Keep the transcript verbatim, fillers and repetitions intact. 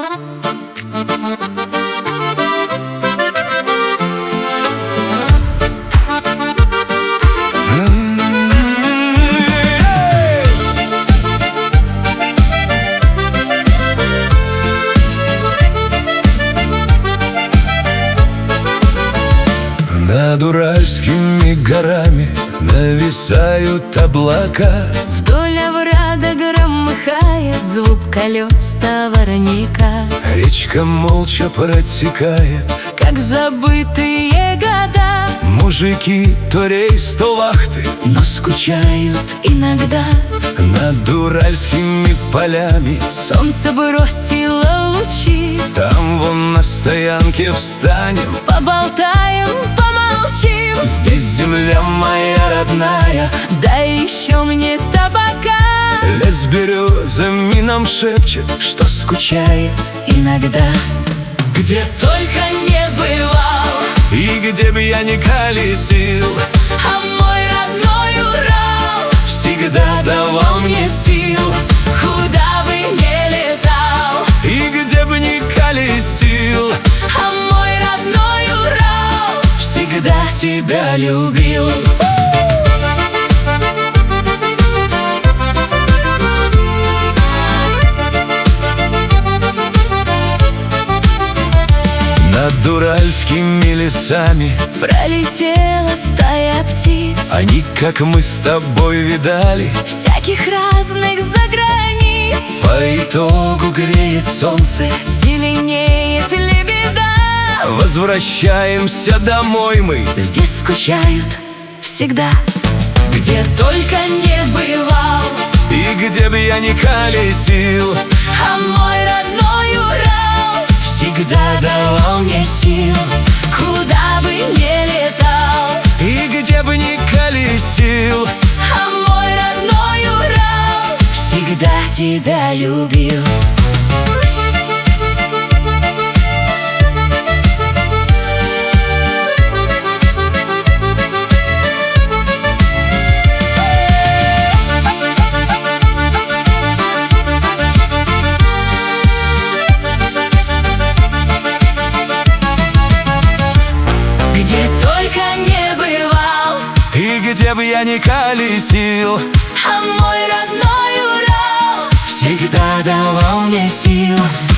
Над Уральскими горами нависают облака. Вдоль оврага громыхает звук колес товарника. Речка молча протекает, как забытые года. Мужики то рейс, то вахты, но скучают иногда. Над Уральскими полями солнце бросило лучи. Там вон на стоянке встанем, поболтаем, помолчим. Здесь земля моя родная, дай еще мне табака. Лес березами нам шепчет, что скучает иногда. Где только не бывал и где бы я ни колесил, а мой родной Урал всегда давал мне сил. Куда бы ни летал и где бы ни колесил, а мой родной Урал всегда тебя любил. Над уральскими лесами пролетела стая птиц. Они, как мы с тобой видали, всяких разных заграниц. По итогу греет солнце, зеленеет лебеда. Возвращаемся домой мы, здесь скучают всегда. Где только не бывал и где бы я ни колесил, а мой родной Урал всегда давал мне сил. Куда бы ни летал и где бы ни колесил, а мой родной Урал всегда тебя любил. Где только не бывал и где бы я ни колесил, а мой родной Урал всегда давал мне сил.